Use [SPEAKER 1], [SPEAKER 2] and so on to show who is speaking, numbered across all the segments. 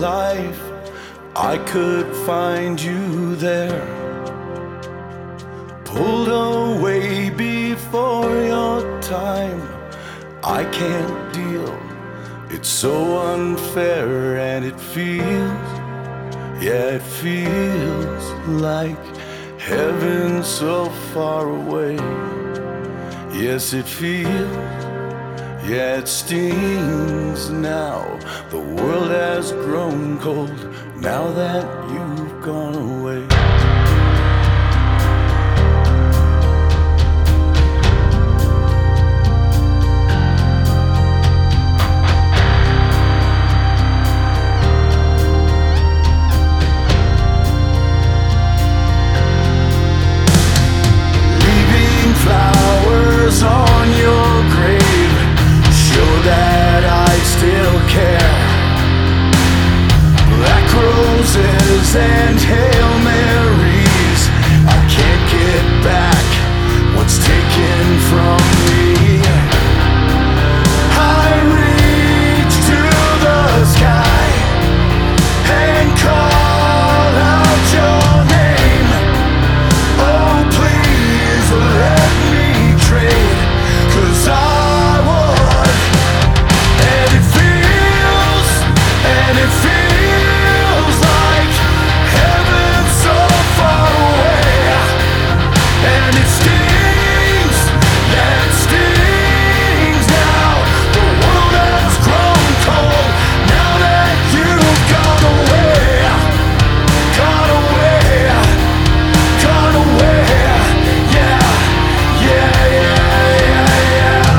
[SPEAKER 1] life, I could find you there, pulled away before your time. I can't deal, it's so unfair, and it feels, yeah, it feels like heaven so far away. Yes, it feels, yeah, it stings now. The world has grown cold now that you've gone away. On your grave show that I still care. Black roses and Hail Marys, I can't get back what's taken from me. I reach to the sky and call out your name. Oh, please let me trade, 'cause I would. And it feels like heaven so far away. And it stings, yeah, it stings now. The world has grown cold now that you've gone away. Gone away, gone away. Yeah, yeah, yeah.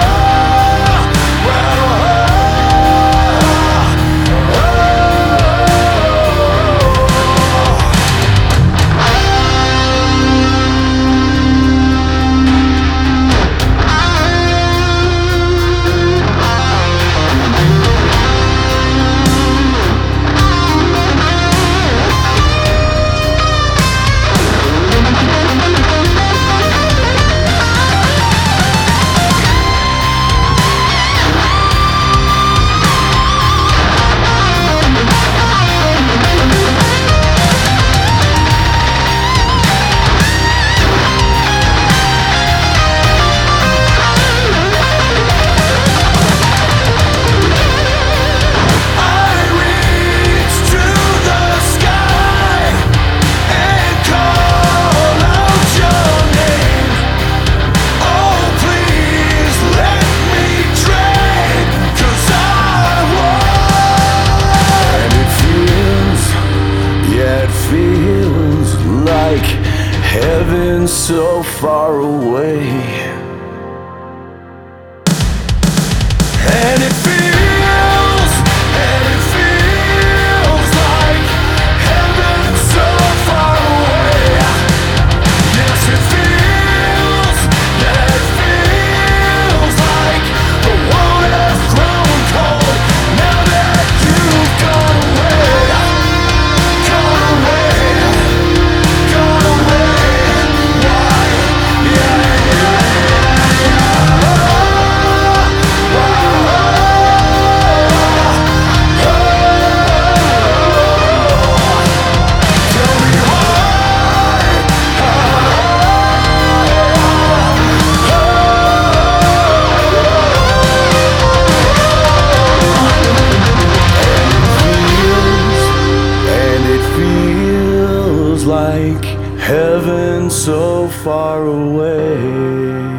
[SPEAKER 1] Feels like heaven so far away. And it feels like heaven so far away. Yes, it feels like the world has grown cold now that you've gone away. Like heaven so far away.